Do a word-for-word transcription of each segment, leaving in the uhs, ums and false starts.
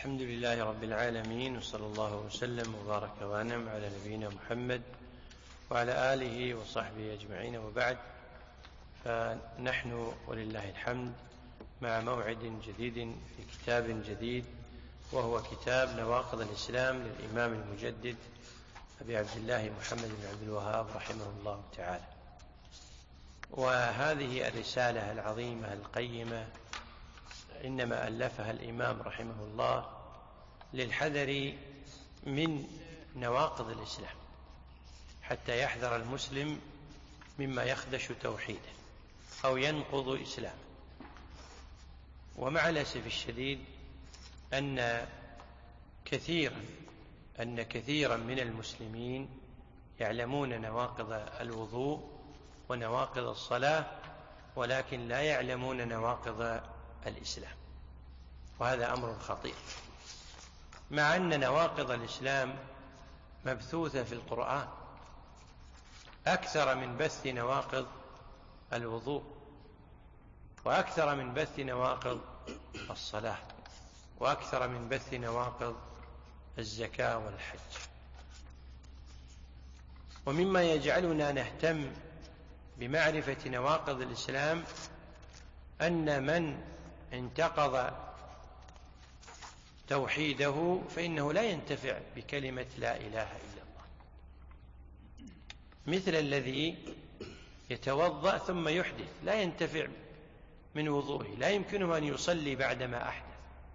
الحمد لله رب العالمين، وصلى الله وسلم وبارك وانعم على نبينا محمد وعلى آله وصحبه أجمعين، وبعد. فنحن ولله الحمد مع موعد جديد في كتاب جديد، وهو كتاب نواقض الإسلام للإمام المجدد أبي عبد الله محمد بن عبد الوهاب رحمه الله تعالى. وهذه الرسالة العظيمة القيمة إنما ألفها الإمام رحمه الله للحذر من نواقض الإسلام، حتى يحذر المسلم مما يخدش توحيده أو ينقض إسلامه. ومع الأسف الشديد أن كثيرا أن كثيرا من المسلمين يعلمون نواقض الوضوء ونواقض الصلاة، ولكن لا يعلمون نواقض الإسلام، وهذا أمر خطير، مع أن نواقض الإسلام مبثوثة في القرآن أكثر من بث نواقض الوضوء، وأكثر من بث نواقض الصلاة، وأكثر من بث نواقض الزكاة والحج. ومما يجعلنا نهتم بمعرفة نواقض الإسلام أن من انتقض توحيده فإنه لا ينتفع بكلمة لا إله إلا الله، مثل الذي يتوضأ ثم يحدث لا ينتفع من وضوءه، لا يمكنه أن يصلي بعدما أحدث،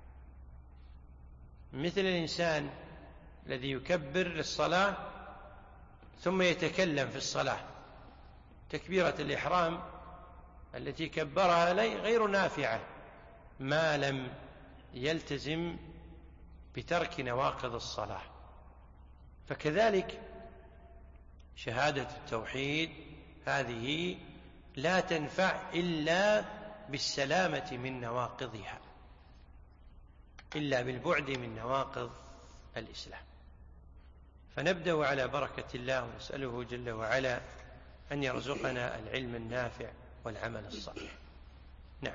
مثل الإنسان الذي يكبر للصلاة ثم يتكلم في الصلاة، تكبيرة الإحرام التي كبرها غير نافعة ما لم يلتزم بترك نواقض الصلاة. فكذلك شهادة التوحيد هذه لا تنفع إلا بالسلامة من نواقضها، إلا بالبعد من نواقض الإسلام. فنبدأ على بركة الله ونسأله جل وعلا أن يرزقنا العلم النافع والعمل الصالح. نعم.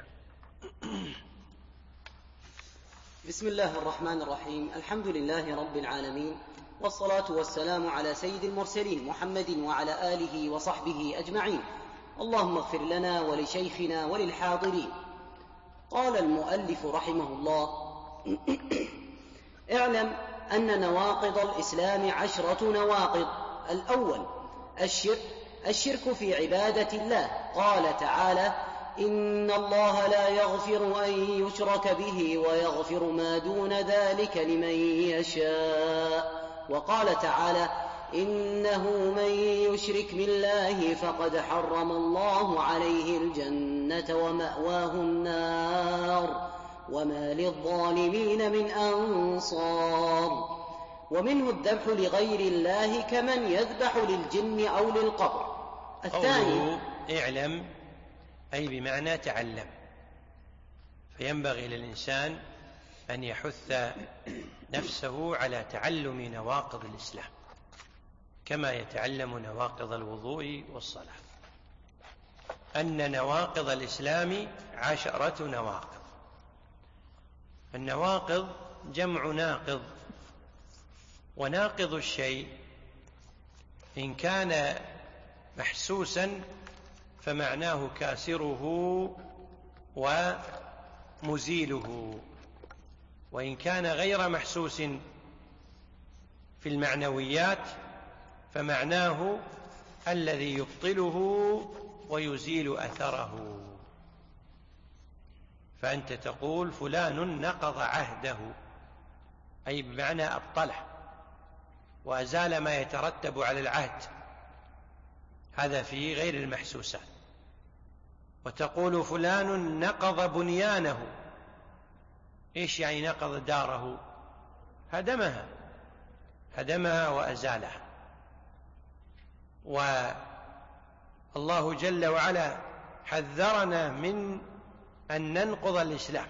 بسم الله الرحمن الرحيم. الحمد لله رب العالمين، والصلاة والسلام على سيد المرسلين محمد وعلى آله وصحبه أجمعين. اللهم اغفر لنا ولشيخنا وللحاضرين. قال المؤلف رحمه الله: اعلم أن نواقض الإسلام عشرة نواقض. الأول الشرك الشرك في عبادة الله. قال تعالى: إن الله لا يغفر أن يشرك به ويغفر ما دون ذلك لمن يشاء. وقال تعالى: إنه من يشرك بالله فقد حرم الله عليه الجنة ومأواه النار وما للظالمين من أنصار. ومنه الذبح لغير الله كمن يذبح للجن أو للقبر. الثاني اعلم أي بمعنى تعلم، فينبغي للإنسان أن يحث نفسه على تعلم نواقض الإسلام كما يتعلم نواقض الوضوء والصلاة. أن نواقض الإسلام عشرة نواقض. النواقض جمع ناقض، وناقض الشيء إن كان محسوسا فمعناه كاسره ومزيله، وإن كان غير محسوس في المعنويات فمعناه الذي يبطله ويزيل أثره. فأنت تقول فلان نقض عهده، أي بمعنى أبطله وأزال ما يترتب على العهد، هذا في غير المحسوسات. وتقول فلان نقض بنيانه، إيش يعني نقض داره؟ هدمها هدمها وأزالها. والله جل وعلا حذرنا من أن ننقض الإسلام،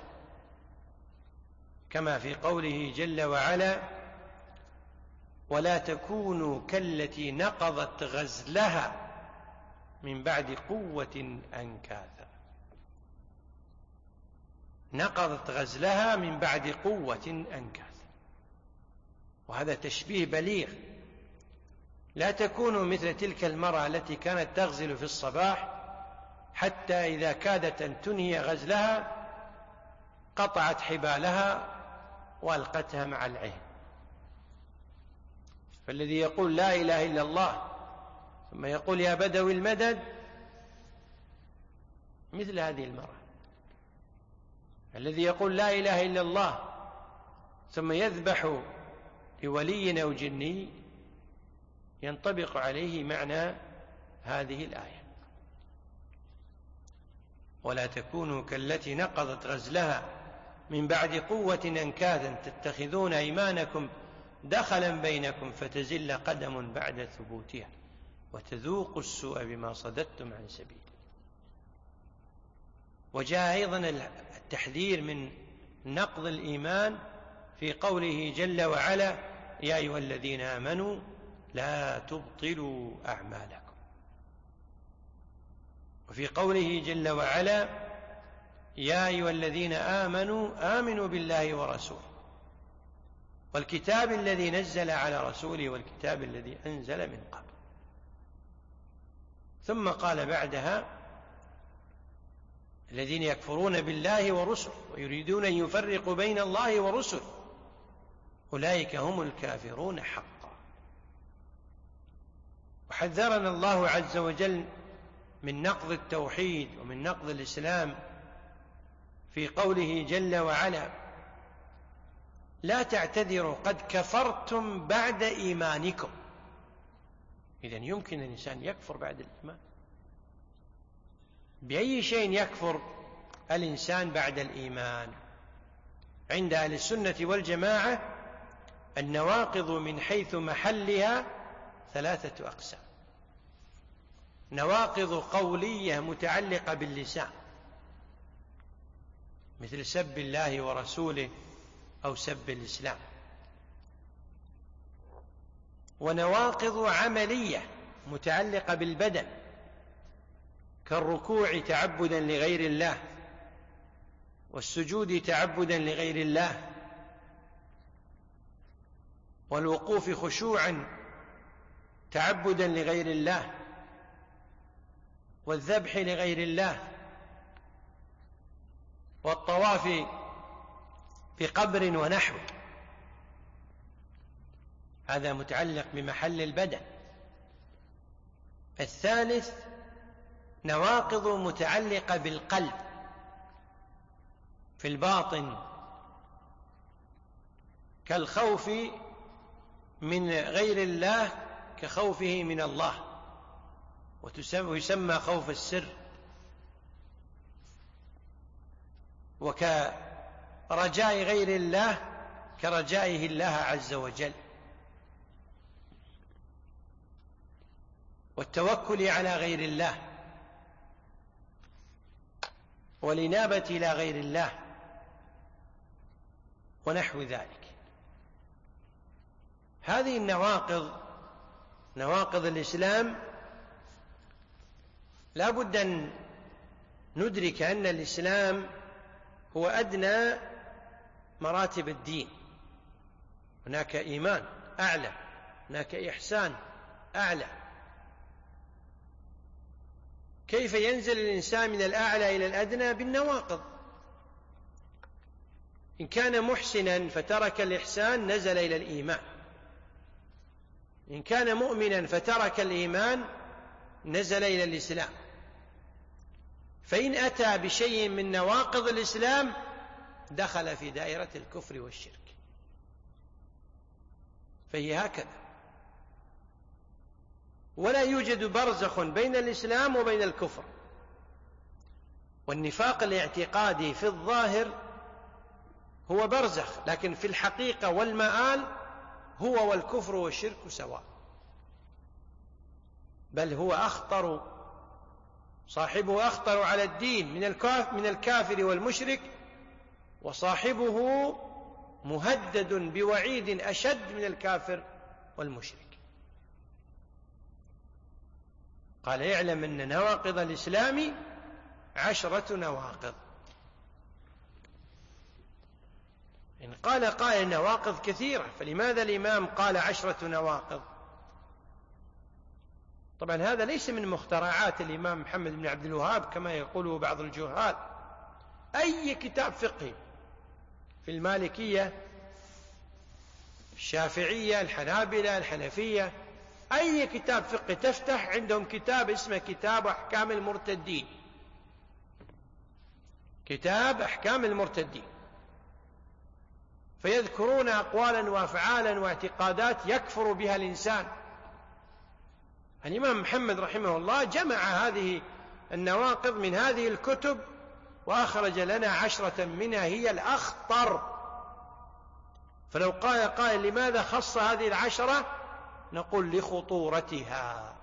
كما في قوله جل وعلا: ولا تكونوا كالتي نقضت غزلها من بعد قوة أنكاثا. نقضت غزلها من بعد قوة أنكاثا. وهذا تشبيه بليغ. لا تكونوا مثل تلك المرأة التي كانت تغزل في الصباح حتى إذا كادت أن تنهي غزلها قطعت حبالها وألقتها مع العين. فالذي يقول لا إله إلا الله ثم يقول يا بدوي المدد مثل هذه المرأة. الذي يقول لا إله إلا الله ثم يذبح لولي أو جني ينطبق عليه معنى هذه الآية. ولا تكونوا كالتي نقضت غزلها من بعد قوة أنكاثا تتخذون أيمانكم دخلا بينكم فتزل قدم بعد ثبوتها وتذوقوا السوء بما صددتم عن سبيل. وجاء أيضا التحذير من نقض الإيمان في قوله جل وعلا يا أيها الذين آمنوا لا تبطلوا أعمالكم. وفي قوله جل وعلا يا أيها الذين آمنوا آمنوا بالله ورسوله والكتاب الذي نزل على رسوله والكتاب الذي أنزل من قبل. ثم قال بعدها الذين يكفرون بالله ورسله ويريدون أن يفرقوا بين الله ورسله أولئك هم الكافرون حقا. وحذرنا الله عز وجل من نقض التوحيد ومن نقض الإسلام في قوله جل وعلا لا تعتذروا قد كفرتم بعد إيمانكم. إذن يمكن الإنسان يكفر بعد الإيمان. بأي شيء يكفر الإنسان بعد الإيمان؟ عند أهل السنة والجماعة النواقض من حيث محلها ثلاثة أقسام. نواقض قولية متعلقة باللسان مثل سب الله ورسوله أو سب الإسلام. ونواقض عملية متعلقة بالبدن كالركوع تعبدا لغير الله والسجود تعبدا لغير الله والوقوف خشوعا تعبدا لغير الله والذبح لغير الله والطواف بقبر ونحوه. هذا متعلق بمحل البدن. الثالث نواقض متعلقة بالقلب في الباطن كالخوف من غير الله كخوفه من الله ويسمى خوف السر وكرجاء غير الله كرجائه الله عز وجل والتوكل على غير الله والإنابة إلى غير الله ونحو ذلك. هذه النواقض نواقض الإسلام لا بد أن ندرك أن الإسلام هو أدنى مراتب الدين. هناك إيمان أعلى، هناك إحسان أعلى. كيف ينزل الإنسان من الأعلى إلى الأدنى؟ بالنواقض. إن كان محسنا فترك الإحسان نزل إلى الإيمان، إن كان مؤمنا فترك الإيمان نزل إلى الإسلام. فإن أتى بشيء من نواقض الإسلام دخل في دائرة الكفر والشرك. فهي هكذا، ولا يوجد برزخ بين الإسلام وبين الكفر. والنفاق الاعتقادي في الظاهر هو برزخ، لكن في الحقيقة والمآل هو والكفر والشرك سواء، بل هو أخطر، صاحبه أخطر على الدين من الكافر والمشرك، وصاحبه مهدد بوعيد أشد من الكافر والمشرك. قال اعلم أن نواقض الإسلام عشرة نواقض. إن قال قائل نواقض كثيرة، فلماذا الإمام قال عشرة نواقض؟ طبعا هذا ليس من مخترعات الإمام محمد بن عبد الوهاب كما يقوله بعض الجهال. أي كتاب فقهي في المالكية، الشافعية، الحنابلة، الحنفية، أي كتاب فقهي تفتح عندهم كتاب اسمه كتاب أحكام المرتدين، كتاب أحكام المرتدين، فيذكرون أقوالا وأفعالا واعتقادات يكفر بها الإنسان. الإمام محمد رحمه الله جمع هذه النواقض من هذه الكتب وأخرج لنا عشرة منها هي الأخطر. فلو قال قائل لماذا خص هذه العشرة، نقول لخطورتها،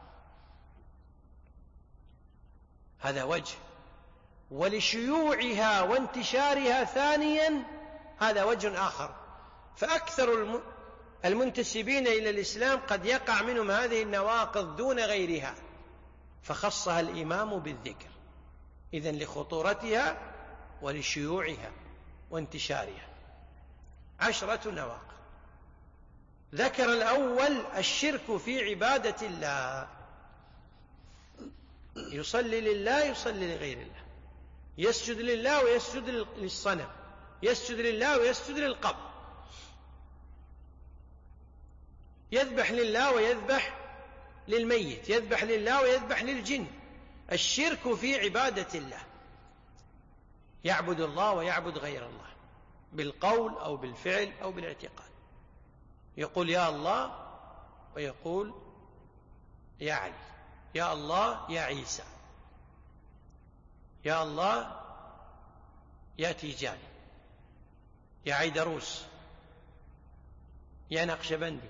هذا وجه، ولشيوعها وانتشارها ثانيا هذا وجه آخر. فأكثر المنتسبين إلى الإسلام قد يقع منهم هذه النواقض دون غيرها، فخصها الإمام بالذكر، إذن لخطورتها ولشيوعها وانتشارها. عشرة نواقض. ذكر الأول الشرك في عبادة الله، يصلي لله يصلي لغير الله، يسجد لله ويسجد للصنم، يسجد لله ويسجد للقبر، يذبح لله ويذبح للميت، يذبح لله ويذبح للجن. الشرك في عبادة الله، يعبد الله ويعبد غير الله بالقول أو بالفعل أو بالاعتقاد، يقول يا الله ويقول يا علي، يا الله يا عيسى، يا الله يا تيجاني، يا عيدروس، يا نقشبندي.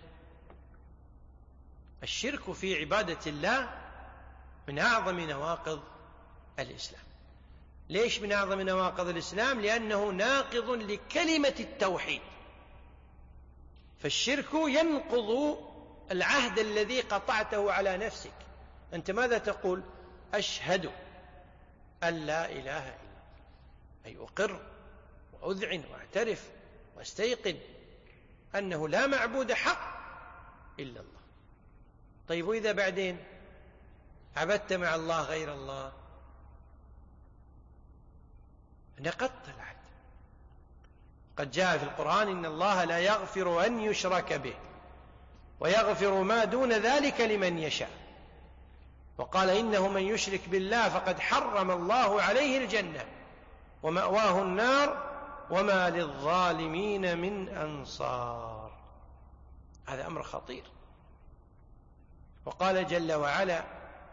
الشرك في عبادة الله من أعظم نواقض الإسلام. ليش من أعظم نواقض الإسلام؟ لأنه ناقض لكلمة التوحيد. فالشرك ينقض العهد الذي قطعته على نفسك. أنت ماذا تقول؟ أشهد أن لا إله إلا الله، أي أقر وأذعن وأعترف واستيقن أنه لا معبود حق إلا الله. طيب وإذا بعدين عبدت مع الله غير الله، نقضت العهد. قد جاء في القرآن إن الله لا يغفر أن يشرك به ويغفر ما دون ذلك لمن يشاء، وقال إنه من يشرك بالله فقد حرم الله عليه الجنة ومأواه النار وما للظالمين من أنصار. هذا أمر خطير. وقال جل وعلا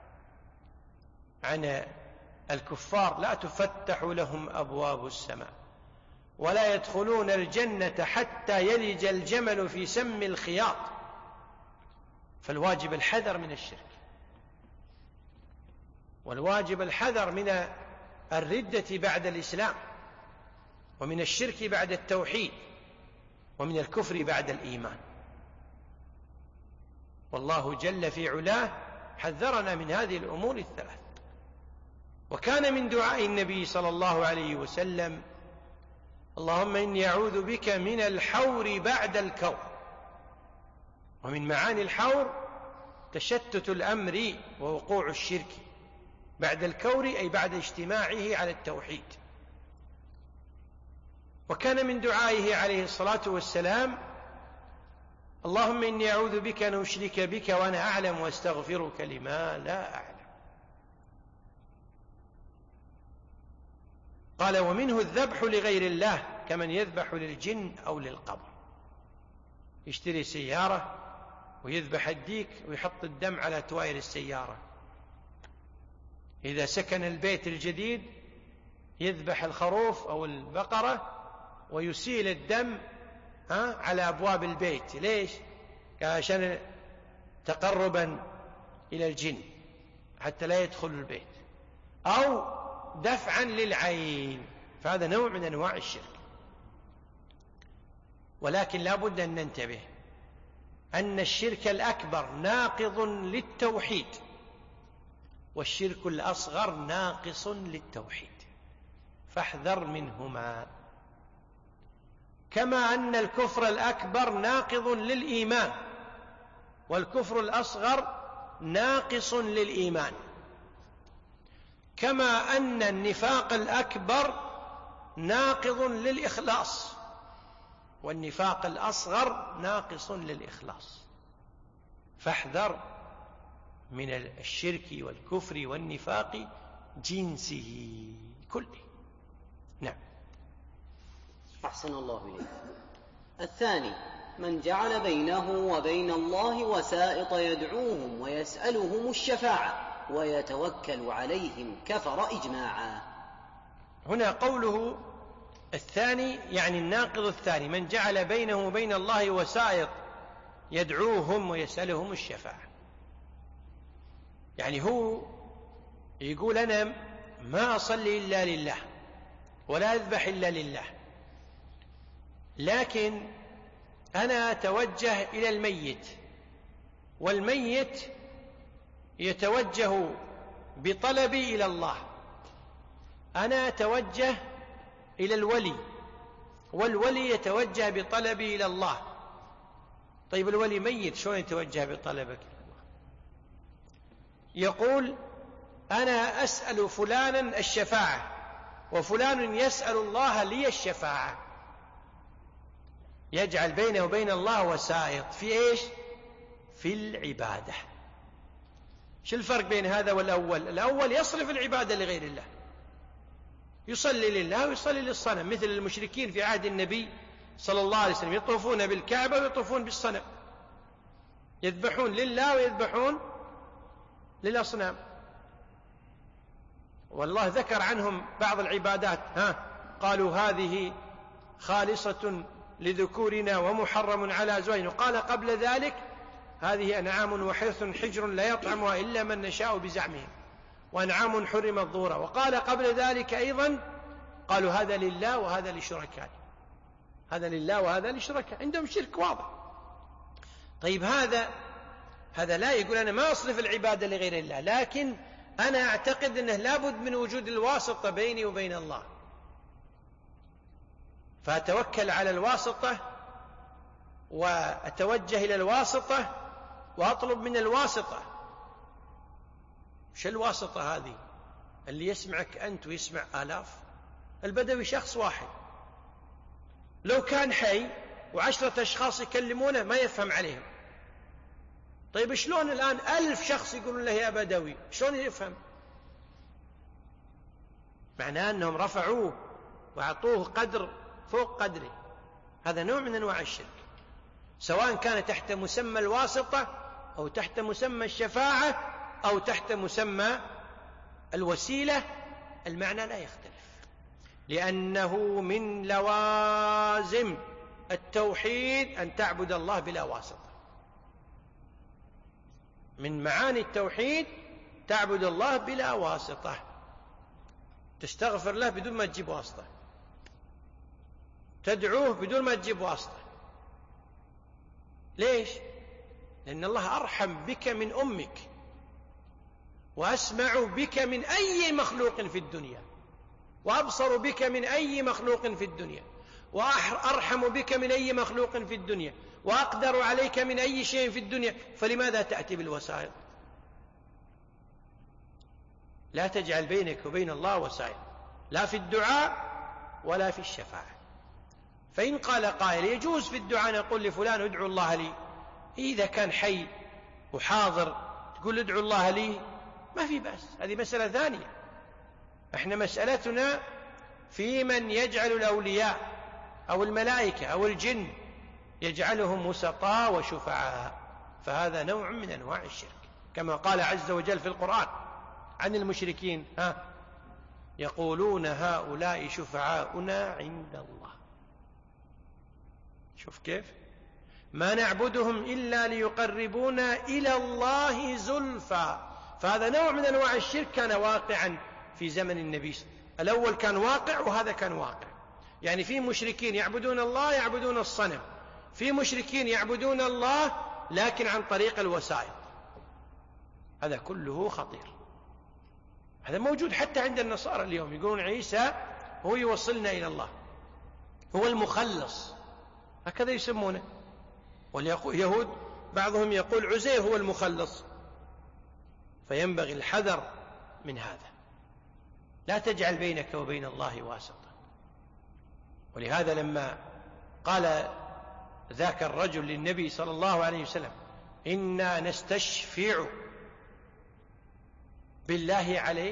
عن الكفار لا تفتح لهم أبواب السماء ولا يدخلون الجنة حتى يلج الجمل في سم الخياط. فالواجب الحذر من الشرك، والواجب الحذر من الردة بعد الإسلام، ومن الشرك بعد التوحيد، ومن الكفر بعد الإيمان. والله جل في علاه حذرنا من هذه الأمور الثلاث. وكان من دعاء النبي صلى الله عليه وسلم اللهم إني أعوذ بك من الحور بعد الكور. ومن معاني الحور تشتت الأمر ووقوع الشرك بعد الكور، أي بعد اجتماعه على التوحيد. وكان من دعائه عليه الصلاة والسلام اللهم إني أعوذ بك أن أشرك بك وأنا أعلم وأستغفرك لما لا أعلم. قال ومنه الذبح لغير الله كمن يذبح للجن أو للقبر، يشتري سيارة ويذبح الديك ويحط الدم على توائر السيارة. إذا سكن البيت الجديد يذبح الخروف أو البقرة ويسيل الدم ها على أبواب البيت. ليش؟ عشان تقربا إلى الجن حتى لا يدخل البيت، أو دفعا للعين. فهذا نوع من أنواع الشرك. ولكن لا بد أن ننتبه أن الشرك الأكبر ناقض للتوحيد، والشرك الأصغر ناقص للتوحيد، فاحذر منهما. كما أن الكفر الأكبر ناقض للإيمان والكفر الأصغر ناقص للإيمان، كما أن النفاق الأكبر ناقض للإخلاص والنفاق الأصغر ناقص للإخلاص. فاحذر من الشرك والكفر والنفاق جنسه كله. نعم. أحسن الله إليك. الثاني: من جعل بينه وبين الله وسائط يدعوهم ويسألهم الشفاعة ويتوكل عليهم كفر إجماعا. هنا قوله الثاني يعني الناقض الثاني، من جعل بينه وبين الله وسائط يدعوهم ويسألهم الشفاعة، يعني هو يقول أنا ما أصلي إلا لله ولا أذبح إلا لله، لكن أنا أتوجه إلى الميت والميت يتوجه بطلبي إلى الله، أنا أتوجه إلى الولي والولي يتوجه بطلبي إلى الله. طيب الولي ميت، شلون يتوجه بطلبك إلى الله؟ يقول أنا أسأل فلانا الشفاعة وفلان يسأل الله لي الشفاعة، يجعل بينه وبين الله وسائط في إيش؟ في العبادة. شو الفرق بين هذا والأول؟ الأول يصرف العبادة لغير الله، يصلي لله ويصلي للصنم، مثل المشركين في عهد النبي صلى الله عليه وسلم يطوفون بالكعبة ويطوفون بالصنم، يذبحون لله ويذبحون للأصنام. والله ذكر عنهم بعض العبادات، ها قالوا هذه خالصة لذكورنا ومحرم على أزواجنا، وقال قبل ذلك هذه أنعام وحرث حجر لا يطعمها إلا من نشاء بزعمهم وأنعام حرمت ظهورها، وقال قبل ذلك أيضا قالوا هذا لله وهذا لشركائه، هذا لله وهذا لشركائه، عندهم شرك واضح. طيب هذا هذا لا يقول أنا ما أصرف العبادة لغير الله، لكن أنا أعتقد أنه لابد من وجود الواسطة بيني وبين الله، فأتوكل على الواسطة وأتوجه إلى الواسطة وأطلب من الواسطة. شو الواسطة هذه؟ اللي يسمعك أنت ويسمع آلاف. البدوي شخص واحد، لو كان حي وعشرة أشخاص يكلمونه ما يفهم عليهم. طيب شلون الآن ألف شخص يقولون له يا بدوي، شلون يفهم؟ معناه أنهم رفعوه وأعطوه قدر فوق قدره. هذا نوع من أنواع الشرك، سواء كان تحت مسمى الواسطة أو تحت مسمى الشفاعة أو تحت مسمى الوسيلة، المعنى لا يختلف، لأنه من لوازم التوحيد أن تعبد الله بلا واسطة. من معاني التوحيد تعبد الله بلا واسطة، تستغفر له بدون ما تجيب واسطة، تدعوه بدون ما تجيب واسطة. ليش؟ لأن الله أرحم بك من أمك، وأسمع بك من أي مخلوق في الدنيا، وأبصر بك من أي مخلوق في الدنيا، وأرحم بك من أي مخلوق في الدنيا، وأقدر عليك من أي شيء في الدنيا، فلماذا تأتي بالوسائط؟ لا تجعل بينك وبين الله وسائط، لا في الدعاء ولا في الشفاعة. فإن قال قائل يجوز في الدعاء نقول لفلان ادعو الله لي، إذا كان حي وحاضر تقول ادعو الله لي ما في بأس، هذه مسألة ثانية. احنا مسألتنا في من يجعل الأولياء أو الملائكة أو الجن يجعلهم وسطاء وشفعاء، فهذا نوع من أنواع الشرك، كما قال عز وجل في القرآن عن المشركين، ها يقولون هؤلاء شفعاؤنا عند الله. شوف كيف، ما نعبدهم إلا ليقربونا إلى الله زلفى. فهذا نوع من أنواع الشرك كان واقعا في زمن النبي، الأول كان واقع وهذا كان واقع. يعني في مشركين يعبدون الله يعبدون الصنم، في مشركين يعبدون الله لكن عن طريق الوسائط، هذا كله خطير. هذا موجود حتى عند النصارى اليوم، يقولون عيسى هو يوصلنا إلى الله، هو المخلص، هكذا يسمونه. واليهود بعضهم يقول عزير هو المخلص، فينبغي الحذر من هذا، لا تجعل بينك وبين الله واسطة. ولهذا لما قال ذاك الرجل للنبي صلى الله عليه وسلم إنا نستشفع بالله عليك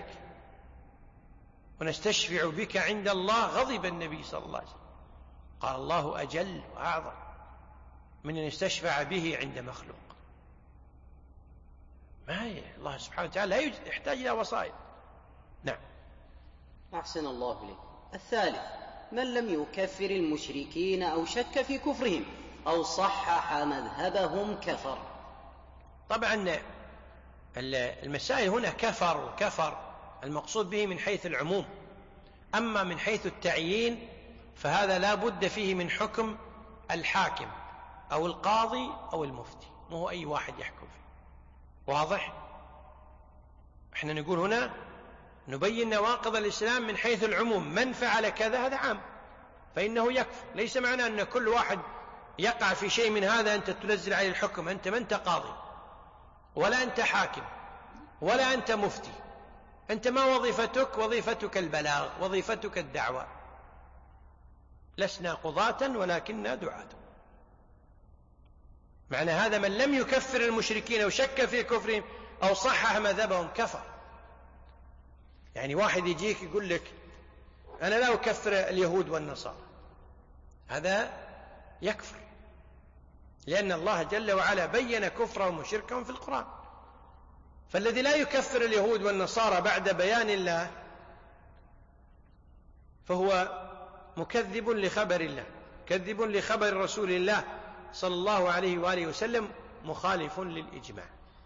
ونستشفع بك عند الله، غضب النبي صلى الله عليه وسلم، قال الله أجل وأعظم من أن يستشفع به عند مخلوق. ما هي الله سبحانه وتعالى لا يحتاج إلى وسائط. نعم. أحسن الله إليك. الثالث: من لم يكفر المشركين أو شك في كفرهم أو صحح مذهبهم كفر. طبعا المسائل هنا كفر وكفر المقصود به من حيث العموم، أما من حيث التعيين فهذا لا بد فيه من حكم الحاكم أو القاضي أو المفتي، مو هو أي واحد يحكم فيه. واضح؟ احنا نقول هنا نبين نواقض الإسلام من حيث العموم، من فعل كذا هذا عام فإنه يكفر، ليس معنى أن كل واحد يقع في شيء من هذا أنت تنزل عليه الحكم. أنت ما أنت قاضي ولا أنت حاكم ولا أنت مفتي، أنت ما وظيفتك؟ وظيفتك البلاغ، وظيفتك الدعوة. لسنا قضاة ولكننا دعاة. معنى هذا من لم يكفر المشركين أو شك في كفرهم أو صحح مذهبهم كفر. يعني واحد يجيك يقول لك أنا لا أكفر اليهود والنصارى، هذا يكفر، لأن الله جل وعلا بين كفرهم وشركهم في القرآن. فالذي لا يكفر اليهود والنصارى بعد بيان الله فهو مكذب لخبر الله، كذب لخبر رسول الله صلى الله عليه وآله وسلم، مخالف للإجماع.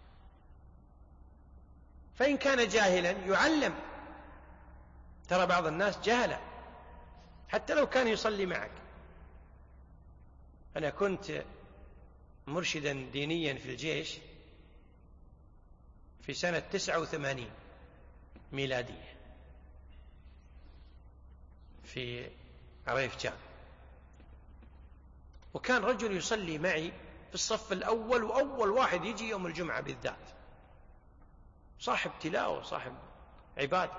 فإن كان جاهلا يعلم. ترى بعض الناس جهلا حتى لو كان يصلي معك. أنا كنت مرشدا دينيا في الجيش في سنة تسعة وثمانين ميلادية في عريف جام، وكان رجل يصلي معي في الصف الأول، وأول واحد يجي يوم الجمعة بالذات، صاحب تلاوة صاحب عبادة.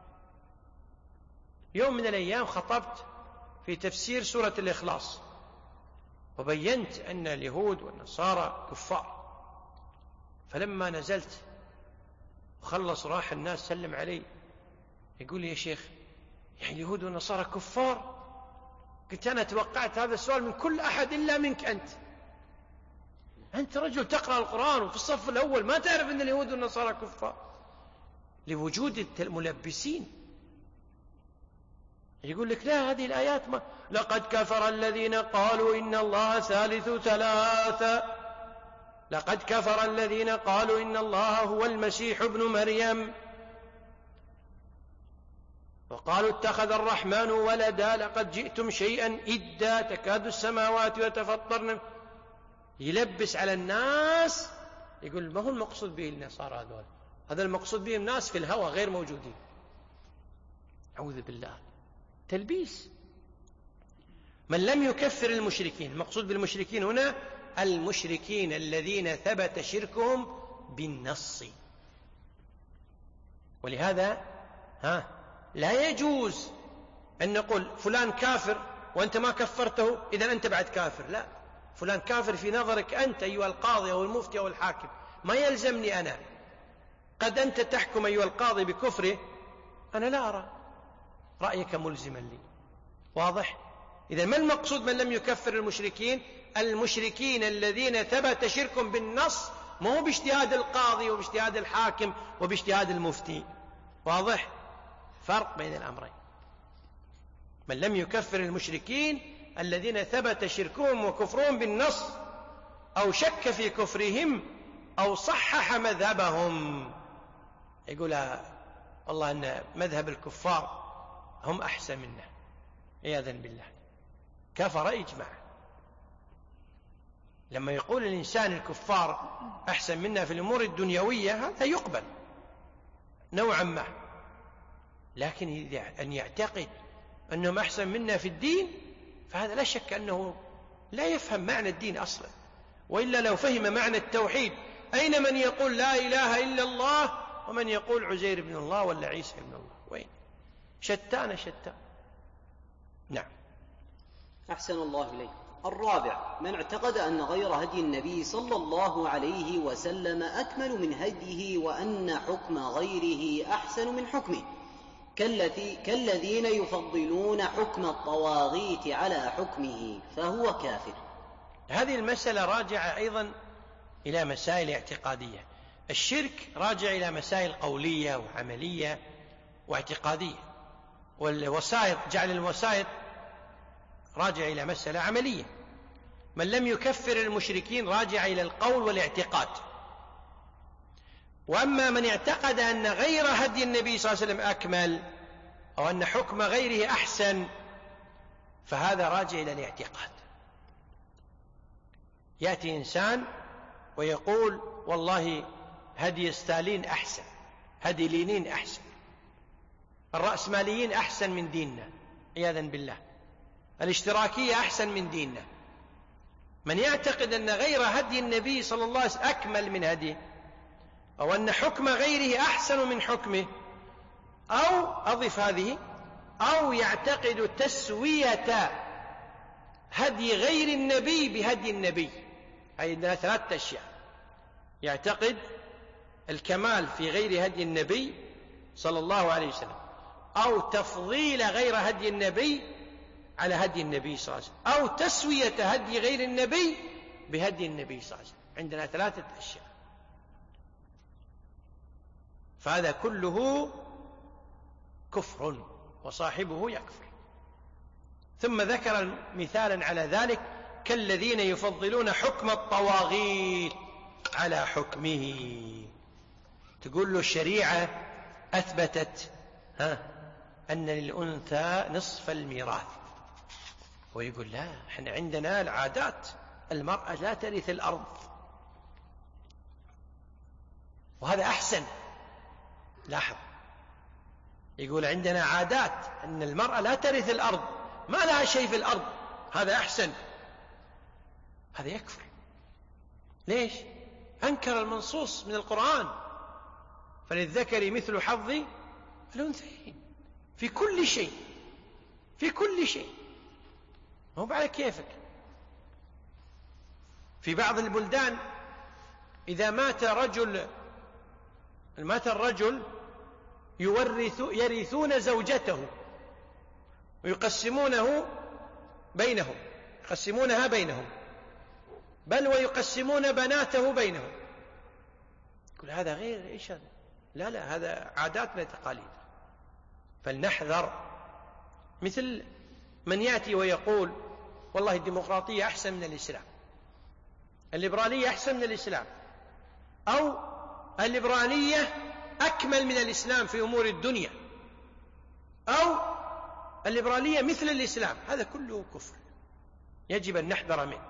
يوم من الأيام خطبت في تفسير سورة الإخلاص، وبينت أن اليهود والنصارى كفار. فلما نزلت وخلص راح الناس سلم علي، يقول لي يا شيخ يعني اليهود والنصارى كفار؟ قلت أنا توقعت هذا السؤال من كل أحد إلا منك أنت. أنت رجل تقرأ القرآن وفي الصف الأول ما تعرف أن اليهود والنصارى كفار، لوجود الملبسين. يقول لك لا هذه الآيات ما لقد كفر الذين قالوا إن الله ثالث ثلاثة، لقد كفر الذين قالوا إن الله هو المسيح ابن مريم، وقالوا اتخذ الرحمن ولدا لقد جئتم شيئا إدا تكاد السماوات يتفطرن. يلبس على الناس، يقول ما هو المقصود به النصارى هذول، هذا المقصود بهم ناس في الهوى غير موجودين. أعوذ بالله، تلبيس. من لم يكفر المشركين، المقصود بالمشركين هنا المشركين الذين ثبت شركهم بالنص. ولهذا ها لا يجوز أن نقول فلان كافر وأنت ما كفرته إذن أنت بعد كافر. لا، فلان كافر في نظرك أنت أيها القاضي أو المفتي أو الحاكم، ما يلزمني أنا. قد أنت تحكم أيها القاضي بكفره، أنا لا أرى رأيك ملزما لي. واضح؟ إذن ما المقصود من لم يكفر المشركين؟ المشركين الذين ثبت شركهم بالنص، ما هو باجتهاد القاضي وباجتهاد الحاكم وباجتهاد المفتي. واضح؟ فرق بين الأمرين. من لم يكفر المشركين الذين ثبت شركهم وكفرهم بالنص أو شك في كفرهم أو صحح مذهبهم، يقول والله أن مذهب الكفار هم أحسن منا، عياذا بالله، كفر إجماع. لما يقول الإنسان الكفار أحسن منا في الأمور الدنيوية هذا يقبل نوعا ما، لكن أن يعتقد أنهم أحسن منا في الدين فهذا لا شك أنه لا يفهم معنى الدين أصلا، وإلا لو فهم معنى التوحيد أين من يقول لا إله إلا الله ومن يقول عزير بن الله ولا عيسى بن الله؟ وين؟ شتان شتان. نعم. أحسن الله إليك. الرابع: من اعتقد أن غير هدي النبي صلى الله عليه وسلم أكمل من هديه وأن حكم غيره أحسن من حكمه، كالذين يفضلون حكم الطواغيت على حكمه، فهو كافر. هذه المسألة راجعة أيضا إلى مسائل اعتقادية. الشرك راجع إلى مسائل قولية وعملية واعتقادية، والوسائط، جعل الوسائط راجع إلى مسألة عملية. من لم يكفر المشركين راجع إلى القول والاعتقاد. وأما من اعتقد أن غير هدي النبي صلى الله عليه وسلم أكمل أو أن حكم غيره أحسن فهذا راجع إلى الاعتقاد. يأتي إنسان ويقول والله هدي ستالين أحسن، هدي لينين أحسن، الرأسماليين أحسن من ديننا عياذا بالله، الاشتراكية أحسن من ديننا. من يعتقد أن غير هدي النبي صلى الله عليه وسلم أكمل من هديه أو أن حكم غيره أحسن من حكمه، أو أضف هذه، أو يعتقد تسوية هدي غير النبي بهدي النبي. أي عندنا ثلاثة أشياء: يعتقد الكمال في غير هدي النبي صلى الله عليه وسلم، أو تفضيل غير هدي النبي على هدي النبي صلى الله عليه وسلم، أو تسوية هدي غير النبي بهدي النبي صلى الله عليه وسلم. عندنا ثلاثة أشياء، فهذا كله كفر وصاحبه يكفر. ثم ذكر مثالا على ذلك: كالذين يفضلون حكم الطواغيت على حكمه. تقول له الشريعة أثبتت ها أن للأنثى نصف الميراث، ويقول لا، احنا عندنا العادات، المرأة لا ترث الأرض، وهذا أحسن. لاحظ، يقول عندنا عادات أن المرأة لا ترث الأرض، ما لها شيء في الأرض، هذا أحسن. هذا يكفر. ليش؟ أنكر المنصوص من القرآن: فللذكر مثل حظ الأنثيين في كل شيء، في كل شيء. هو على كيفك. في بعض البلدان إذا مات رجل، مات الرجل يورث يرثون زوجته ويقسمونه بينهم، يقسمونها بينهم، بل ويقسمون بناته بينهم. يقول هذا غير إيش هذا؟ لا لا، هذا عاداتنا وتقاليد. فلنحذر. مثل من يأتي ويقول والله الديمقراطية أحسن من الإسلام، الليبرالية أحسن من الإسلام، أو الليبرالية أكمل من الإسلام في أمور الدنيا، أو الليبرالية مثل الإسلام. هذا كله كفر يجب أن نحذر منه.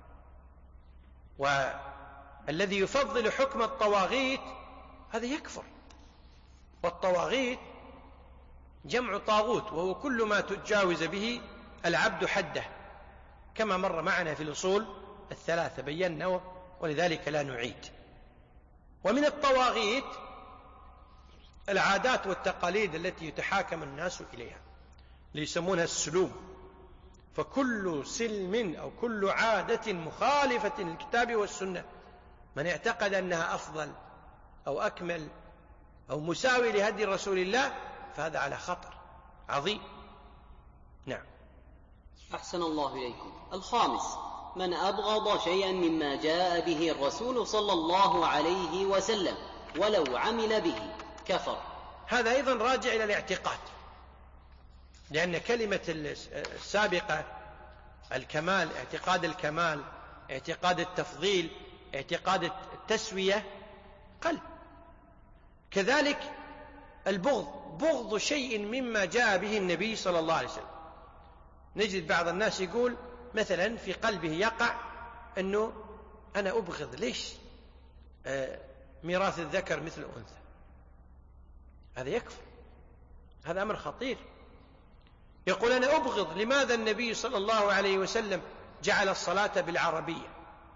والذي يفضل حكم الطواغيت هذا يكفر. والطواغيت جمع طاغوت، وهو كل ما تجاوز به العبد حده، كما مر معنا في الأصول الثلاثة بينا، ولذلك لا نعيد. ومن الطواغيت العادات والتقاليد التي يتحاكم الناس إليها، اللي يسمونها السلوم. فكل سلم أو كل عادة مخالفة للكتاب والسنة، من اعتقد أنها أفضل أو أكمل أو مساوي لهدي رسول الله فهذا على خطر عظيم. نعم. أحسن الله إليكم. الخامس: من أبغض شيئا مما جاء به الرسول صلى الله عليه وسلم ولو عمل به كفر. هذا أيضا راجع إلى الاعتقاد، لأن كلمة السابقة الكمال، اعتقاد الكمال، اعتقاد التفضيل، اعتقاد التسوية، قلب. كذلك البغض، بغض شيء مما جاء به النبي صلى الله عليه وسلم. نجد بعض الناس يقول مثلا في قلبه يقع أنه أنا أبغض، ليش آه ميراث الذكر مثل الأنثى؟ هذا يكفر، هذا أمر خطير. يقول أنا أبغض، لماذا النبي صلى الله عليه وسلم جعل الصلاة بالعربية،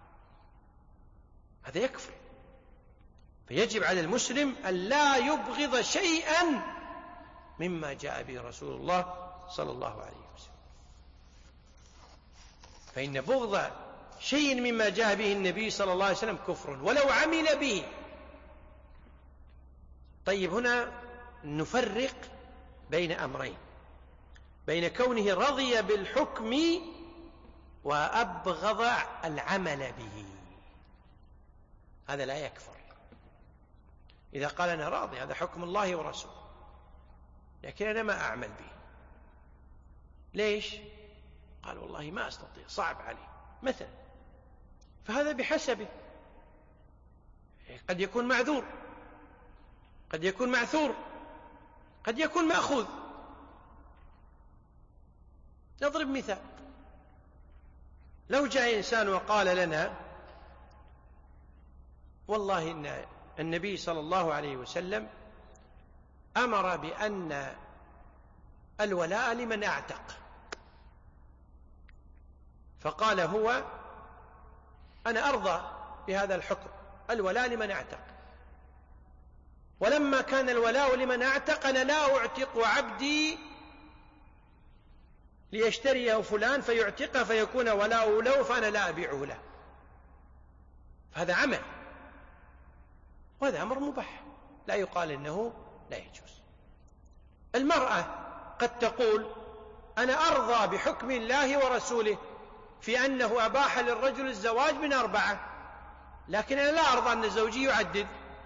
هذا يكفر. فيجب على المسلم أن لا يبغض شيئا مما جاء به رسول الله صلى الله عليه وسلم، فإن بغض شيء مما جاء به النبي صلى الله عليه وسلم كفر ولو عمل به. طيب، هنا نفرق بين أمرين، بين كونه رضي بالحكم وأبغض العمل به. هذا لا يكفر. إذا قال أنا راضي، هذا حكم الله ورسوله، لكن أنا ما أعمل به. ليش؟ قال والله ما أستطيع، صعب علي مثلا، فهذا بحسبه، قد يكون معذور، قد يكون معثور، قد يكون مأخوذ. نضرب مثال، لو جاء إنسان وقال لنا والله إن النبي صلى الله عليه وسلم أمر بأن الولاء لمن أعتق، فقال هو أنا أرضى بهذا الحكم، الولاء لمن أعتق، ولما كان الولاء لمن أعتق أنا لا أعتق عبدي ليشتريه فلان فيعتقه فيكون ولاؤه له، فأنا لا أبيعه له. فهذا عمل، وهذا أمر مباح، لا يقال إنه لا يجوز. المرأة قد تقول أنا أرضى بحكم الله ورسوله في أنه أباح للرجل الزواج من أربعة، لكن أنا لا أرضى أن زوجي يعدد.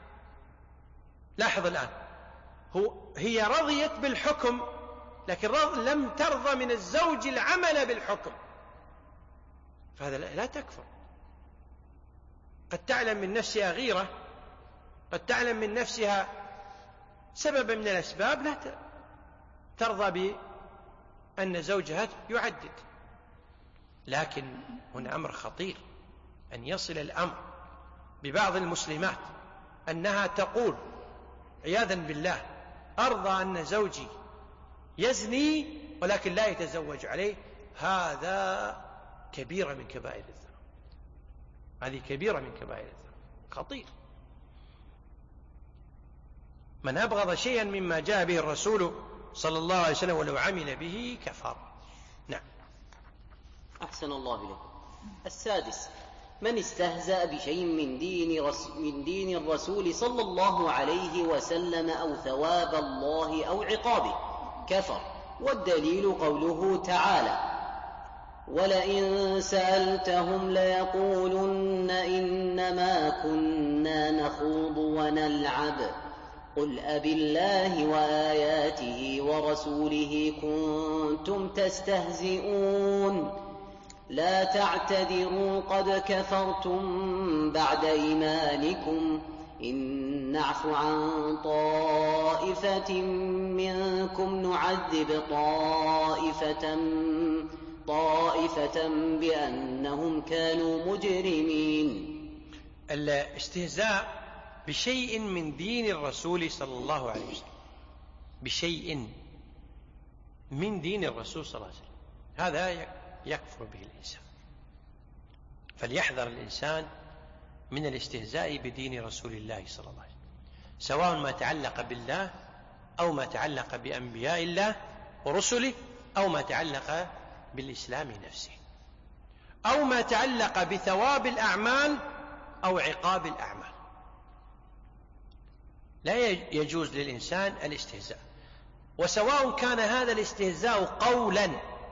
لاحظ الآن، هو هي رضيت بالحكم، لكن لم ترضى من الزوج العمل بالحكم، فهذا لا تكفر. قد تعلم من نفسها غيرة، قد تعلم من نفسها سببا من الأسباب لا ترضى بأن زوجها يعدد. لكن هنا أمر خطير، أن يصل الأمر ببعض المسلمات أنها تقول عياذا بالله أرضى أن زوجي يزني ولكن لا يتزوج عليه. هذا كبيرة من كبائر الذنوب، هذه كبيرة من كبائر الذنوب، خطير. من أبغض شيئا مما جاء به الرسول صلى الله عليه وسلم ولو عمل به كفر. نعم. أحسن الله إليكم. السادس، من استهزأ بشيء من دين, رس من دين الرسول صلى الله عليه وسلم أو ثواب الله أو عقابه كفر. والدليل قوله تعالى: ولئن سألتهم ليقولن إنما كنا نخوض ونلعب قل أبالله وآياته ورسوله كنتم تستهزئون لا تعتذروا قد كفرتم بعد إيمانكم إن نعف عن طائفة منكم نعذب طائفة طائفة بأنهم كانوا مجرمين. الاستهزاء بشيء من دين الرسول صلى الله عليه وسلم، بشيء من دين الرسول صلى الله عليه وسلم، هذا يكفر به الإنسان. فليحذر الإنسان من الاستهزاء بدين رسول الله صلى الله عليه وسلم، سواء ما تعلق بالله أو ما تعلق بأنبياء الله ورسله أو ما تعلق بالإسلام نفسه أو ما تعلق بثواب الأعمال أو عقاب الأعمال. لا يجوز للإنسان الاستهزاء، وسواء كان هذا الاستهزاء قولا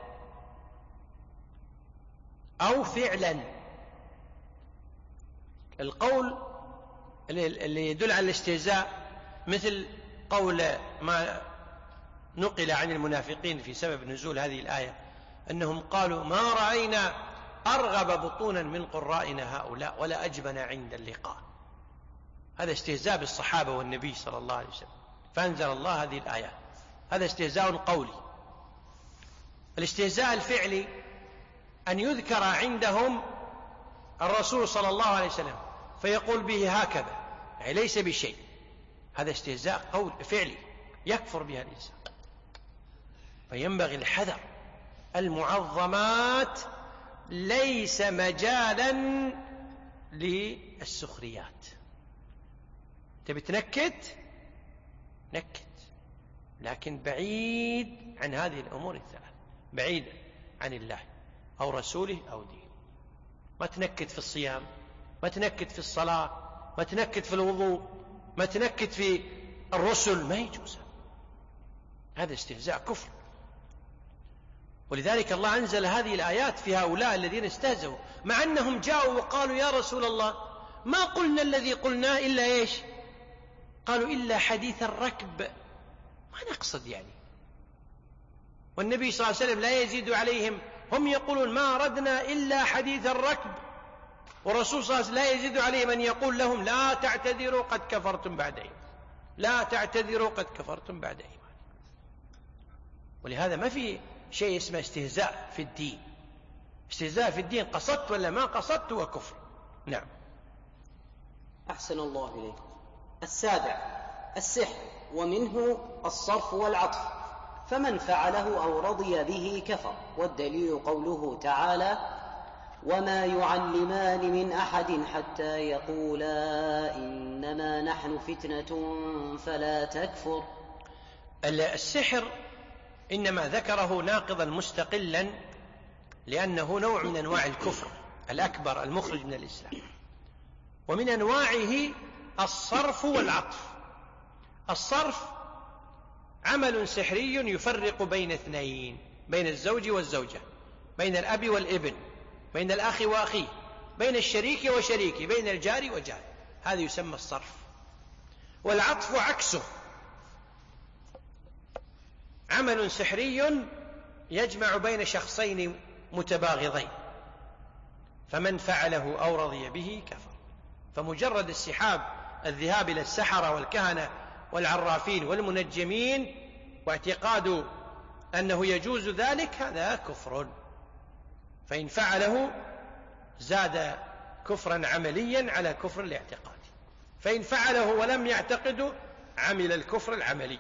أو فعلا. القول اللي يدل على الاستهزاء مثل قول ما نقل عن المنافقين في سبب نزول هذه الآية أنهم قالوا ما رأينا أرغب بطونا من قرائنا هؤلاء ولا أجبن عند اللقاء. هذا استهزاء بالصحابة والنبي صلى الله عليه وسلم، فأنزل الله هذه الآيات. هذا استهزاء قولي. الاستهزاء الفعلي أن يذكر عندهم الرسول صلى الله عليه وسلم فيقول به هكذا، يعني ليس بشيء، هذا استهزاء قول فعلي يكفر بها الإنسان. فينبغي الحذر. المعظمات ليس مجالا للسخريات. تبي تنكت نكت، لكن بعيد عن هذه الأمور الثلاث، بعيد عن الله أو رسوله أو دين. ما تنكت في الصيام، ما تنكت في الصلاة، ما تنكت في الوضوء، ما تنكت في الرسل، ما يجوز، هذا استهزاء كفر. ولذلك الله أنزل هذه الآيات في هؤلاء الذين استهزوا، مع أنهم جاءوا وقالوا يا رسول الله ما قلنا الذي قلناه إلا إيش؟ قالوا إلا حديث الركب، ما نقصد يعني. والنبي صلى الله عليه وسلم لا يزيد عليهم، هم يقولون ما أردنا إلا حديث الركب، والرسول صلى الله عليه وسلم لا يزيد عليهم أن يقول لهم لا تعتذروا قد كفرتم بعد إيمان، لا تعتذروا قد كفرتم بعد إيمان. ولهذا ما في شيء اسمه استهزاء في الدين. استهزاء في الدين قصدت ولا ما قصدت هو كفر. نعم. أحسن الله إليك. السابع السحر، ومنه الصرف والعطف، فمن فعله أو رضي به كفر. والدليل قوله تعالى وما يعلمان من أحد حتى يقولا إنما نحن فتنة فلا تكفر. السحر إنما ذكره ناقضا مستقلا لأنه نوع من أنواع الكفر الأكبر المخرج من الإسلام. ومن أنواعه الصرف والعطف. الصرف عمل سحري يفرق بين اثنين، بين الزوج والزوجة، بين الأب والابن، بين الأخ وأخيه، بين الشريك وشريكه، بين الجار وجار، هذا يسمى الصرف. والعطف عكسه، عمل سحري يجمع بين شخصين متباغضين، فمن فعله أو رضي به كفر. فمجرد السحاب، الذهاب إلى السحرة والكهنة والعرافين والمنجمين واعتقاد أنه يجوز ذلك، هذا كفر. فإن فعله زاد كفرا عمليا على كفر الاعتقاد، فإن فعله ولم يعتقده عمل الكفر العملي.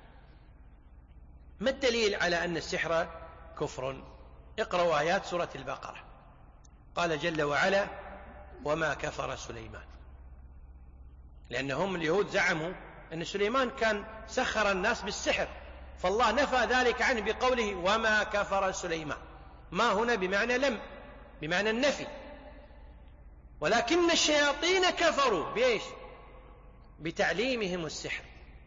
ما الدليل على أن السحر كفر؟ اقرأوا آيات سورة البقرة. قال جل وعلا وما كفر سليمان، لأنهم اليهود زعموا أن سليمان كان سخر الناس بالسحر، فالله نفى ذلك عنه بقوله وما كفر سليمان. ما هنا بمعنى لم، بمعنى النفي. ولكن الشياطين كفروا بإيش؟ بتعليمهم السحر.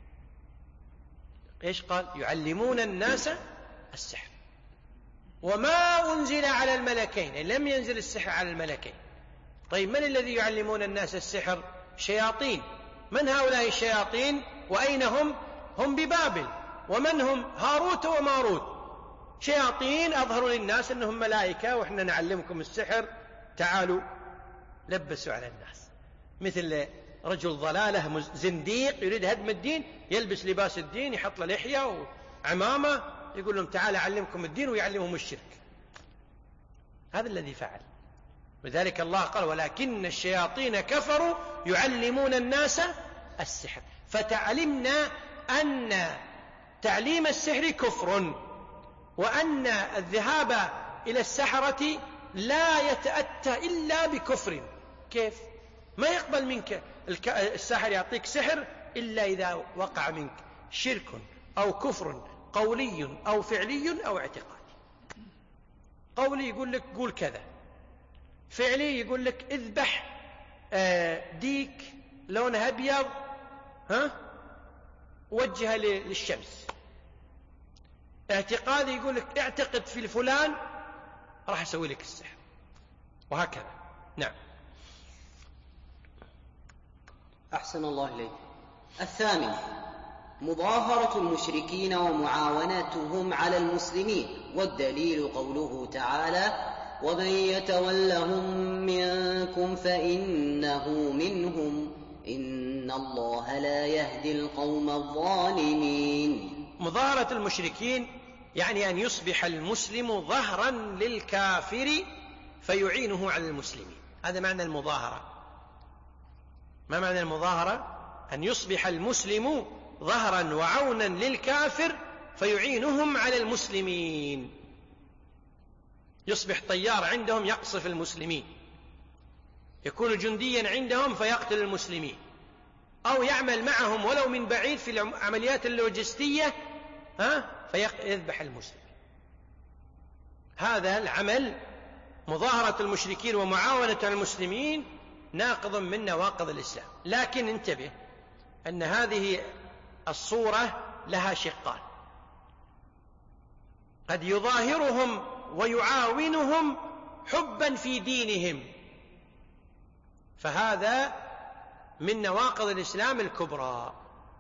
إيش قال؟ يعلمون الناس السحر. وما أنزل على الملكين، لم ينزل السحر على الملكين. طيب من الذي يعلمون الناس السحر؟ شياطين. من هؤلاء الشياطين وأين هم؟ هم ببابل. ومن هم؟ هاروت وماروت. شياطين أظهروا للناس أنهم ملائكة وإحنا نعلمكم السحر، تعالوا لبسوا على الناس. مثل رجل ضلالة زنديق يريد هدم الدين، يلبس لباس الدين، يحط له لحية وعمامة، يقول لهم تعال أعلمكم الدين ويعلمهم الشرك. هذا الذي فعل. لذلك الله قال ولكن الشياطين كفروا يعلمون الناس السحر. فتعلمنا أن تعليم السحر كفر، وأن الذهاب إلى السحرة لا يتأتى إلا بكفر. كيف؟ ما يقبل منك الساحر يعطيك سحر إلا إذا وقع منك شرك أو كفر قولي أو فعلي أو اعتقادي. قولي يقول لك قول كذا، فعلي يقول لك اذبح ديك لونه أبيض ها وجهه للشمس، اعتقادي يقول لك اعتقد في الفلان راح أسوي لك السحر، وهكذا. نعم. أحسن الله إليك. الثامن مظاهرة المشركين ومعاونتهم على المسلمين. والدليل قوله تعالى ومن يتولهم منكم فإنه منهم إن الله لا يهدي القوم الظالمين. مظاهرة المشركين يعني أن يصبح المسلم ظهرا للكافر فيعينه على المسلمين، هذا معنى المظاهرة. ما معنى المظاهرة؟ أن يصبح المسلم ظهرا وعونا للكافر فيعينهم على المسلمين. يصبح طيار عندهم يقصف المسلمين، يكون جنديا عندهم فيقتل المسلمين، أو يعمل معهم ولو من بعيد في العمليات اللوجستية ها فيذبح المسلمين. هذا العمل مظاهرة المشركين ومعاونة المسلمين ناقض من نواقض الإسلام. لكن انتبه أن هذه الصورة لها شقان، قد يظاهرهم ويعاونهم حبا في دينهم، فهذا من نواقض الإسلام الكبرى.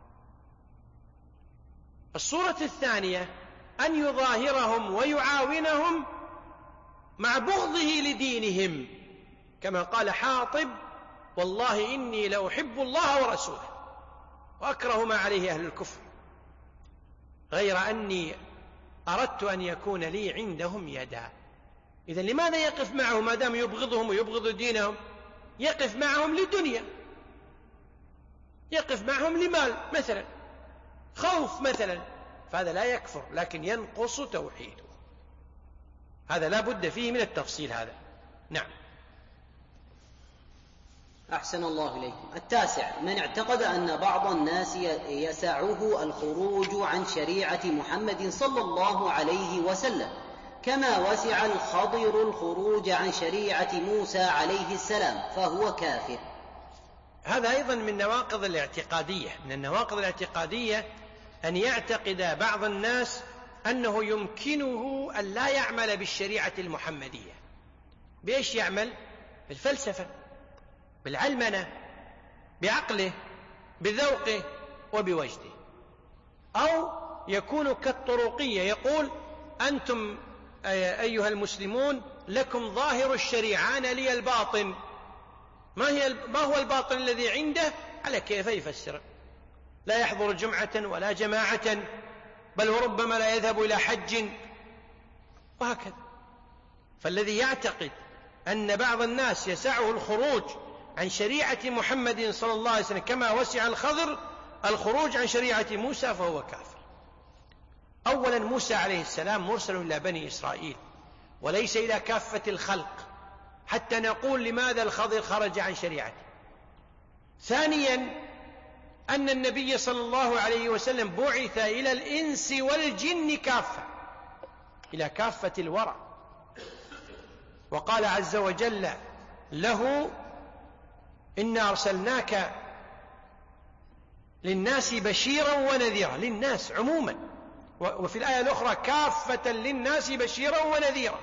الصورة الثانية أن يظاهرهم ويعاونهم مع بغضه لدينهم، كما قال حاطب: والله إني لأحب الله ورسوله وأكره ما عليه أهل الكفر، غير أني أردت أن يكون لي عندهم يدا. إذن لماذا يقف معهم ما دام يبغضهم ويبغض دينهم؟ يقف معهم لدنيا، يقف معهم لمال مثلا، خوف مثلا، فهذا لا يكفر لكن ينقص توحيده. هذا لا بد فيه من التفصيل هذا. نعم. أحسن الله إليكم. التاسع: من اعتقد أن بعض الناس يسعه الخروج عن شريعة محمد صلى الله عليه وسلم كما وسع الخضر الخروج عن شريعة موسى عليه السلام فهو كافر. هذا أيضا من نواقض الاعتقادية. من النواقض الاعتقادية أن يعتقد بعض الناس أنه يمكنه أن لا يعمل بالشريعة المحمدية. بإيش يعمل؟ بالفلسفة، بالعلمنة، بعقله، بذوقه وبوجده. أو يكون كالطرقية، يقول: أنتم أيها المسلمون لكم ظاهر الشريعة، أنا لي الباطن. ما, هي ما هو الباطن الذي عنده؟ على كيف يفسر، لا يحضر جمعة ولا جماعة، بل وربما لا يذهب إلى حج، وهكذا. فالذي يعتقد أن بعض الناس يسعه الخروج عن شريعة محمد صلى الله عليه وسلم كما وسع الخضر الخروج عن شريعة موسى فهو كافر. أولا، موسى عليه السلام مرسل إلى بني إسرائيل وليس إلى كافة الخلق حتى نقول لماذا الخضر خرج عن شريعته. ثانيا، أن النبي صلى الله عليه وسلم بعث إلى الإنس والجن كافة، إلى كافة الورى، وقال عز وجل له: إنا أرسلناك للناس بشيرا ونذيرا، للناس عموما، وفي الآية الأخرى كافة للناس بشيرا ونذيرا.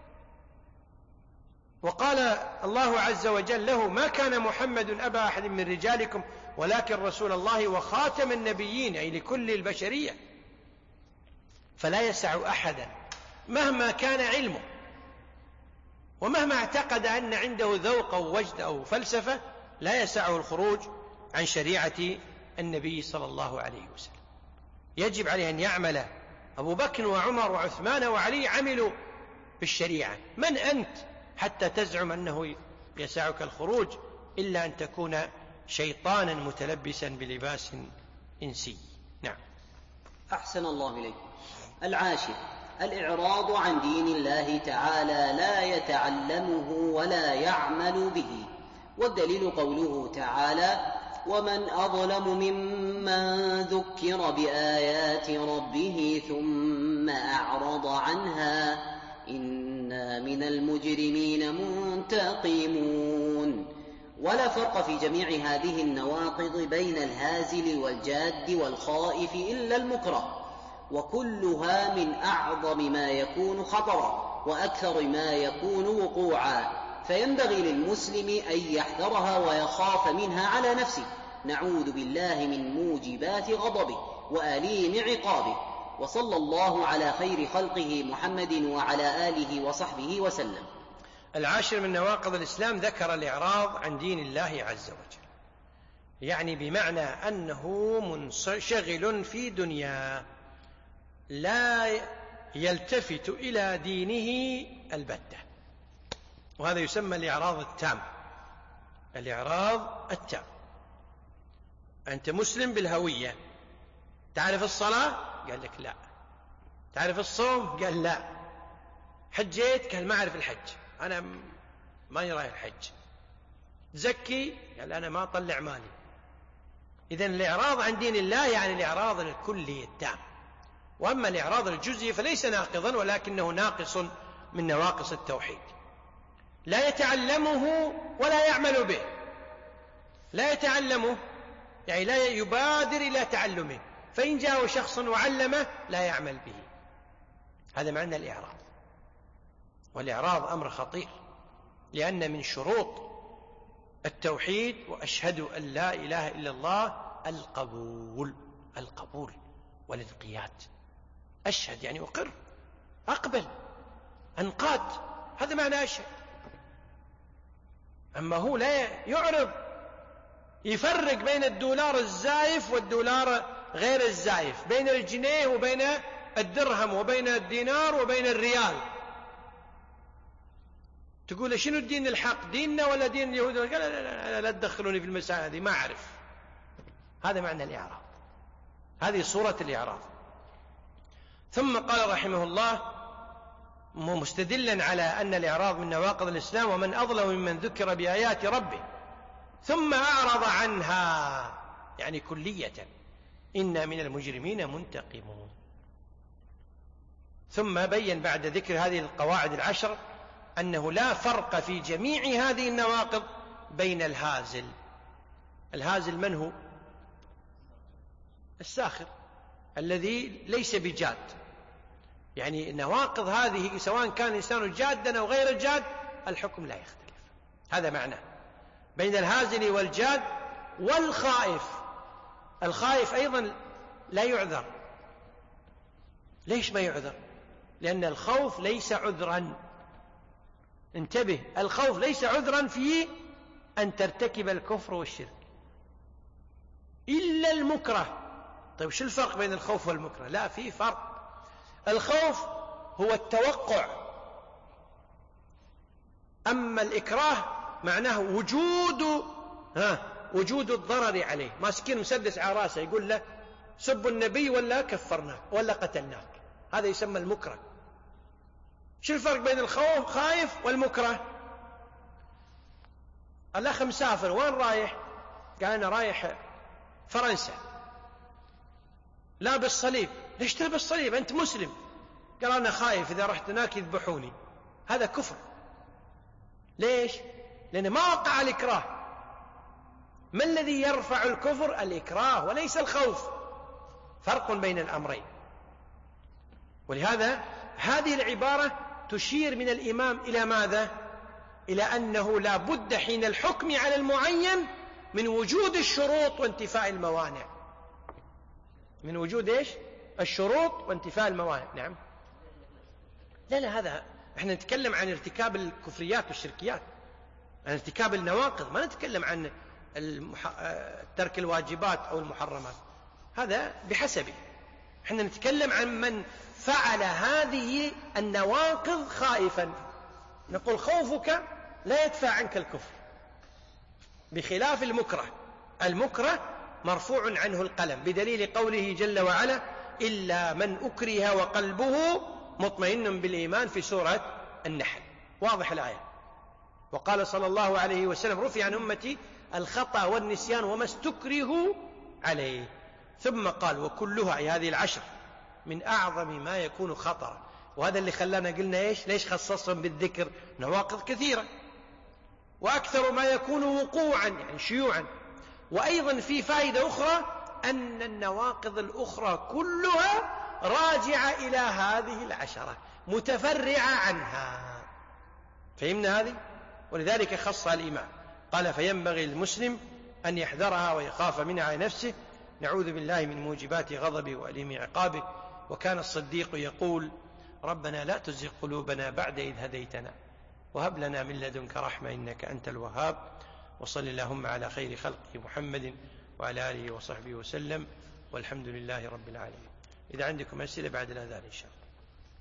وقال الله عز وجل له: ما كان محمد أبا أحد من رجالكم ولكن رسول الله وخاتم النبيين، أي لكل البشرية. فلا يسع أحدا مهما كان علمه ومهما اعتقد أن عنده ذوق أو وجد أو فلسفة، لا يسعه الخروج عن شريعة النبي صلى الله عليه وسلم. يجب عليه أن يعمل. أبو بكر وعمر وعثمان وعلي عملوا بالشريعة، من أنت حتى تزعم أنه يسعك الخروج إلا أن تكون شيطانا متلبسا بلباس إنسي. نعم. أحسن الله إليكم. العاشر: الإعراض عن دين الله تعالى لا يتعلمه ولا يعمل به. والدليل قوله تعالى: ومن أظلم ممن ذكر بآيات ربه ثم أعرض عنها إنا من المجرمين منتقمون. ولا فرق في جميع هذه النواقض بين الهازل والجاد والخائف إلا المكره، وكلها من أعظم ما يكون خطرا وأكثر ما يكون وقوعا، فينبغي للمسلم أن يحذرها ويخاف منها على نفسه. نعوذ بالله من موجبات غضبه وآليم عقابه. وصلى الله على خير خلقه محمد وعلى آله وصحبه وسلم. العاشر من نواقض الإسلام ذكر الإعراض عن دين الله عز وجل، يعني بمعنى أنه منشغل في دنيا لا يلتفت إلى دينه البتة، وهذا يسمى الإعراض التام. الإعراض التام. أنت مسلم بالهوية، تعرف الصلاة؟ قال لك لا. تعرف الصوم؟ قال لا. حجيت؟ قال ما أعرف الحج، أنا ما رايح الحج. زكي؟ قال أنا ما أطلع مالي. إذن الإعراض عن دين الله يعني الإعراض الكلي التام. وأما الإعراض الجزئي فليس ناقضا، ولكنه ناقص من نواقص التوحيد، لا يتعلمه ولا يعمل به. لا يتعلمه يعني لا يبادر إلى تعلمه، فإن جاءه شخص وعلمه لا يعمل به. هذا معنى الإعراض. والإعراض أمر خطير، لأن من شروط التوحيد وأشهد أن لا إله إلا الله القبول، القبول والانقياد. أشهد يعني أقر، أقبل، أنقاد، هذا معنى أشهد. أما هو لا يعرض، يفرق بين الدولار الزائف والدولار غير الزائف، بين الجنيه وبين الدرهم وبين الدينار وبين الريال. تقول شنو الدين الحق، ديننا ولا دين اليهود؟ قال لا لا, لا, لا تدخلوني في المسائل هذه، ما أعرف. هذا معنى الإعراض، هذه صورة الإعراض. ثم قال رحمه الله مستدلا على أن الإعراض من نواقض الإسلام: ومن أظلم ممن ذكر بآيات ربه ثم أعرض عنها، يعني كلية، إنا من المجرمين منتقمون. ثم بين بعد ذكر هذه القواعد العشر أنه لا فرق في جميع هذه النواقض بين الهازل. الهازل من هو؟ الساخر الذي ليس بجاد. يعني نواقض هذه سواء كان الإنسان جادا أو غير جاد الحكم لا يختلف. هذا معناه بين الهازل والجاد والخائف. الخائف أيضا لا يعذر. ليش ما يعذر؟ لأن الخوف ليس عذرا. انتبه، الخوف ليس عذرا في أن ترتكب الكفر والشرك إلا المكره. طيب شو الفرق بين الخوف والمكره؟ لا، في فرق. الخوف هو التوقع، أما الإكراه معناه وجود ها وجود الضرر عليه. ماسكين مسدس على راسه يقول له سب النبي ولا كفرناك ولا قتلناك، هذا يسمى المكره. شو الفرق بين الخوف خايف والمكره؟ الأخ مسافر، وين رايح؟ قال أنا رايح فرنسا. لابس صليب. ليش تلبس صليب؟ أنت مسلم. قال أنا خايف إذا رحت هناك يذبحوني. هذا كفر. ليش؟ لأن ما وقع الإكراه. ما الذي يرفع الكفر؟ الإكراه وليس الخوف. فرق بين الأمرين. ولهذا هذه العبارة تشير من الإمام إلى ماذا؟ إلى أنه لا بد حين الحكم على المعين من وجود الشروط وانتفاء الموانع. من وجود إيش؟ الشروط وانتفاء الموانع. نعم. لا لا هذا احنا نتكلم عن ارتكاب الكفريات والشركيات، عن ارتكاب النواقض، ما نتكلم عن المح... ترك الواجبات أو المحرمات. هذا بحسبه. احنا نتكلم عن من فعل هذه النواقض خائفا. نقول خوفك لا يدفع عنك الكفر، بخلاف المكره. المكره مرفوع عنه القلم بدليل قوله جل وعلا: إلا من أكره وقلبه مطمئن بالإيمان في سورة النحل. واضح الآية. وقال صلى الله عليه وسلم: رفع عن أمتي الخطأ والنسيان وما استكرهوا عليه. ثم قال: وكلها، أي هذه العشر، من أعظم ما يكون خطرا. وهذا اللي خلانا قلنا إيش؟ ليش خصصهم بالذكر؟ نواقض كثيرة، وأكثر ما يكون وقوعا يعني شيوعا. وأيضا في فائدة أخرى، أن النواقض الأخرى كلها راجعة إلى هذه العشرة، متفرعة عنها. فهمنا هذه؟ ولذلك خصها الإمام، قال: فينبغي المسلم أن يحذرها ويخاف منها على نفسه. نعوذ بالله من موجبات غضبه وأليم عقابه. وكان الصديق يقول: ربنا لا تزغ قلوبنا بعد إذ هديتنا وهب لنا من لدنك رحمة إنك أنت الوهاب. وصل اللهم على خير خلقه محمد وعلى آله وصحبه وسلم، والحمد لله رب العالمين. إذا عندكم أسئلة بعد الأذان إن شاء الله.